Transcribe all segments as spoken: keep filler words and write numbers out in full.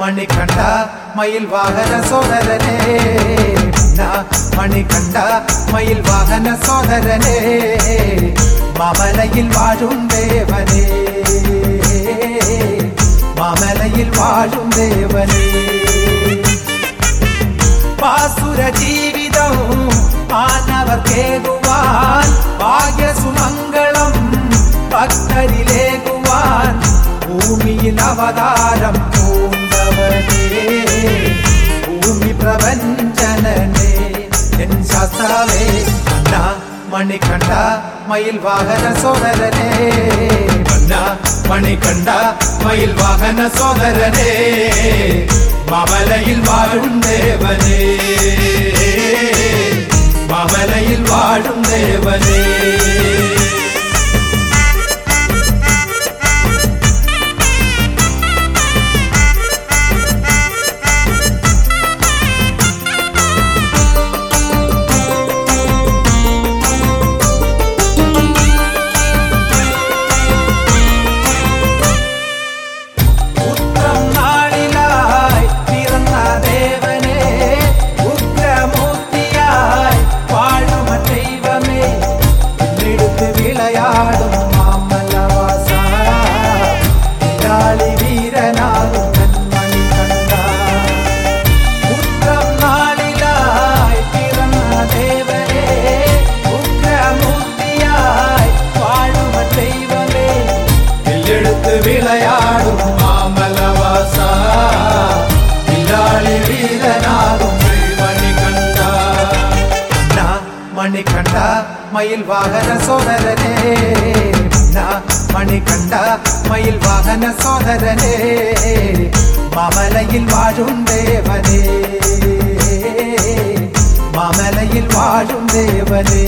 മണികണ്ഠ മയിൽ വാഹന സോദരനേ മണികണ്ഠ മയിൽ വാഹന സോദരനേ മാമലയിൽ വാഴും ദേവനേ മാമലയിൽ വാഴും ദേവനേ പാസുര ജീവിതം മാനവർക്കേകുവാൻ ഭാഗ്യസുമംഗളം ഭക്തരിലേകുവാൻ ഭൂമിയിൽ അവതാരം പൂണ്ടവനേ ഭൂമി പ്രപഞ്ചനനേ എൻ ശാസ്താവേ മണികണ്ഠ മയിൽ വാഹന സോദരനേ മണികണ്ഠ മയിൽ വാഹന സോദരനേ മാമലയിൽ വാഴും ദേവനേ മാമലയിൽ വാഴും ദേവനേ വിളയാടും മാമലവാസ വില്ലാളി വീരനാകും മണികണ്ഠ മണികണ്ഠ മയിൽ വാഹന സോദരനേ മണികണ്ഠ മയിൽ വാഹന സോദരനേ മാമലയിൽ വാഴും ദേവനേ മാമലയിൽ വാഴും ദേവനേ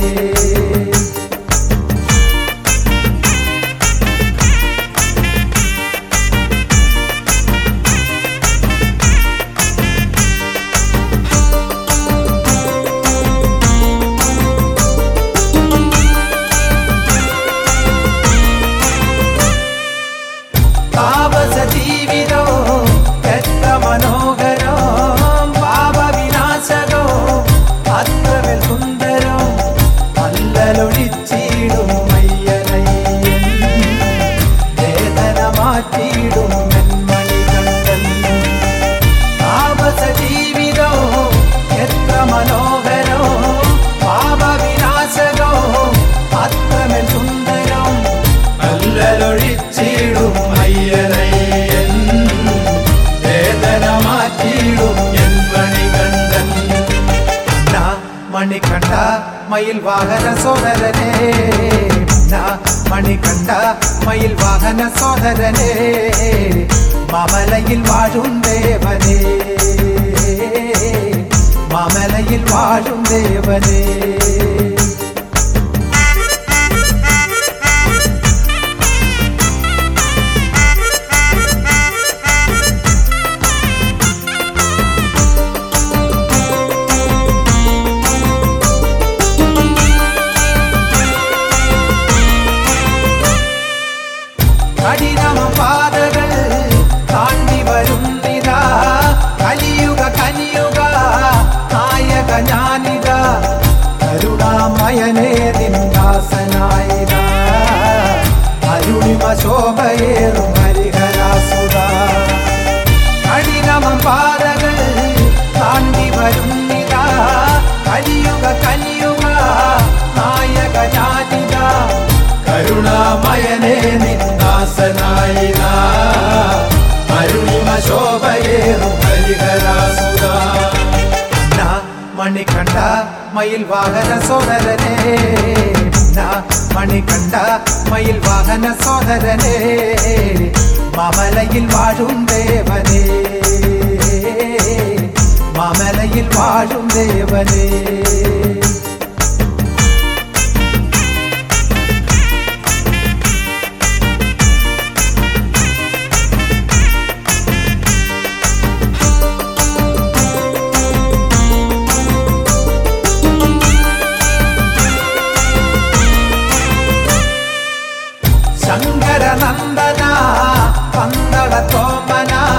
ജീവിതോ എത്ര മനോഹരോ പാപവിനാശകോ അത്രമേൽ സുന്ദരോ അല്ലലൊഴിച്ചിടും മയ്യനയ്യൻ വേദന മാറ്റിയിടും മണികണ്ഠൻ താപസ ജീവിതോ എത്ര മനോഹരോ പാപവിനാശകോ അത്രമേൽ സുന്ദരോ അല്ലലൊഴിച്ചിടും മയ്യനയ്യൻ വേദന മാറ്റിയിടും എൻ മണികണ്ഠൻ മണികണ്ഠ മയിൽ വാഹന സോദരനേ മണികണ്ഠ മയിൽ വാഹന സോദരനേ മാമലയിൽ വാഴും ദേവനേ മാമലയിൽ വാഴും ദേവനേ കഠിനമ പാതകൾ താണ്ടി വരുന്നിതാ കലിയുഗ കനിയുഗ നായക ഞാനിത കരുണാമയനേ നിന്ദാസനായിത അരുണിമ ശോഭയേറും ഹരിഹരാസുര കഠിനമ പാതകൾ താണ്ടി വരുന്നിതാ കലിയുഗ കനിയുഗ നായക ഞാനിത കരുണാമയനേ നിന്ദാസനായിന അരുണിമ ശോഭയേറും ഹരിഹരാസുര മണികണ്ഠ മയിൽ വാഹന സോദരനേ മണികണ്ഠ മയിൽ വാഹന സോദരനേ മാമലയിൽ വാഴും ദേവനേ മാമലയിൽ വാഴും ദേവനേ ശങ്കര നന്ദന പന്തള തോമന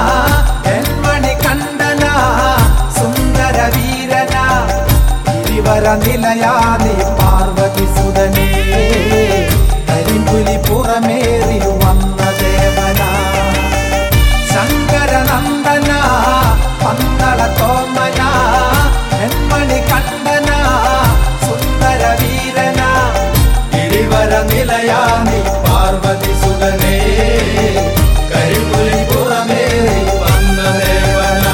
നിലയാനി പാർവതി സുതനേ കരിമ്പുലി പുറമേറി വന്ന ദേവന ശങ്കരനന്ദന പന്തള തോമന നെന്മണി കണ്ഠന സുന്ദര വീരന ഇടിവര നിലയാനി പാർവതി സുതനേ കരിമ്പുലി പുറമേറി വന്ന ദേവന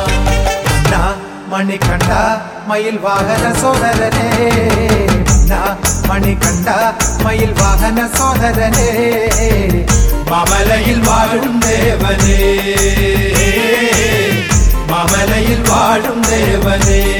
മണികണ്ഠ മയിൽ വാഹന സോദരനേ മണികണ്ഠ മയിൽ വാഹന സോദരനേ മാമലയിൽ വാഴും ദേവനേ മാമലയിൽ വാഴും ദേവനേ